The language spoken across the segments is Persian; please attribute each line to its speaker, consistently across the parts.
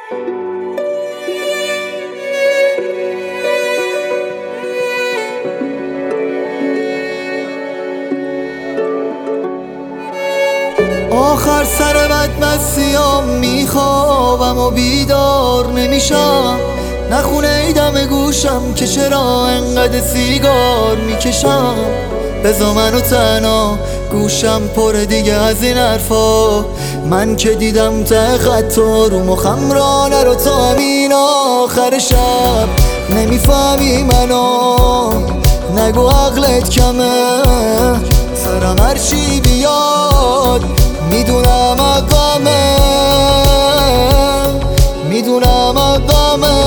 Speaker 1: آخر سر بدمستیام میخوابم و بیدار نمیشم، نخونه ای دم گوشم که چرا انقدر سیگار میکشم. بذار منو تنها، گوشم پر دیگه از این حرفا. من که دیدم ته خطا رو مخم را نرو تا همین آخر شب. نمیفهمی منو، نگو عقلت کمه. سرم هرچی بیاد میدونم عقامه، میدونم عقامه.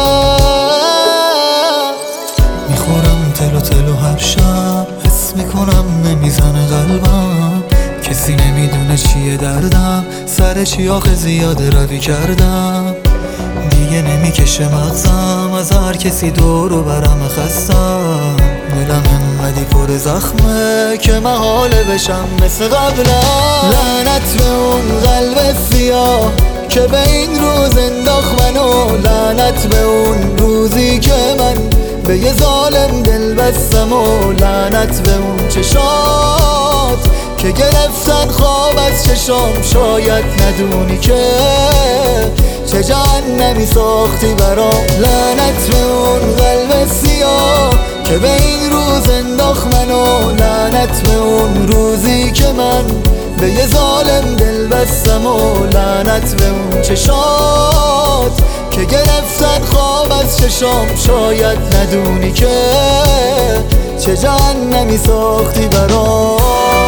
Speaker 1: میخورم تلو تلو هر شب، حس میکنم نمیزنه قلبم. کسی نمیدونه چیه دردم، سر چی آخه زیاده روی کردم. دیگه نمیکشه مغزم از هر کسی دورو برم خستم. دلم انقدی پر زخمه که محاله بشم مثل قبلم. لعنت به اون قلب سیاه که به این روز انداخت منو. لعنت به اون روزی که من به یه ظالم دل بستم. و لعنت به اون چشات که گرفتن خواب از چشام. شاید ندونی که چه جهنمی ساختی برام. لعنت به اون قلب سیاه که به این روز انداخت منو. لعنت به اون روزی که من به یه ظالم دل بستم. و لعنت به اون چشات که گرفتن خواب از چشام. شاید ندونی که چه جهنمی ساختی برام.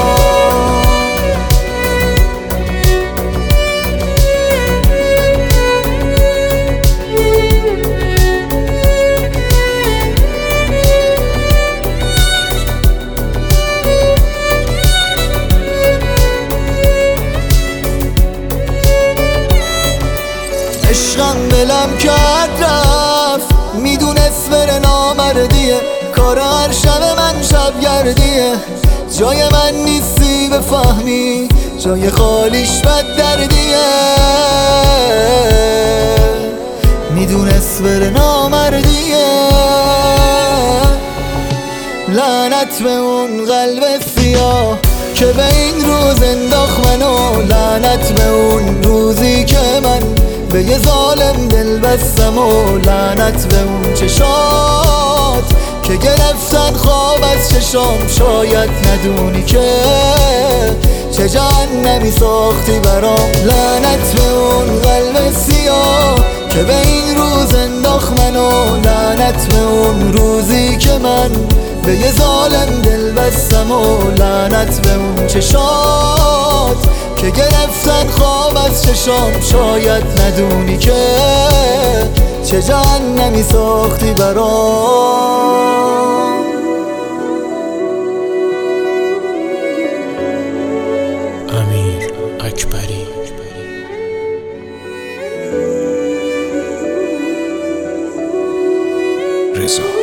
Speaker 1: عشقم بلم کرد رفت، میدونست بره نامردیه. کار هر شب من شبگردیه. جای من نیستی بفهمی، جای خالیش بد دردیه. میدونست بره نامردیه. لعنت به اون قلب سیاه که به این روز انداخت منو. لعنت به اون روزی که من به یه ظالم دل بستم. و لعنت به اون چشات که گرفتن خواب از چشام. شاید ندونی که چه جهنمی ساختی برام. لعنت به اون قلب سیاه که به این روز انداخت منو. لعنت به اون روزی که من به یه ظالم دل بستم. و لعنت به اون چشات که گرفتن خواب از چشام. شاید ندونی که چه جهنمی ساختی برام.
Speaker 2: امیر اکبری. رضا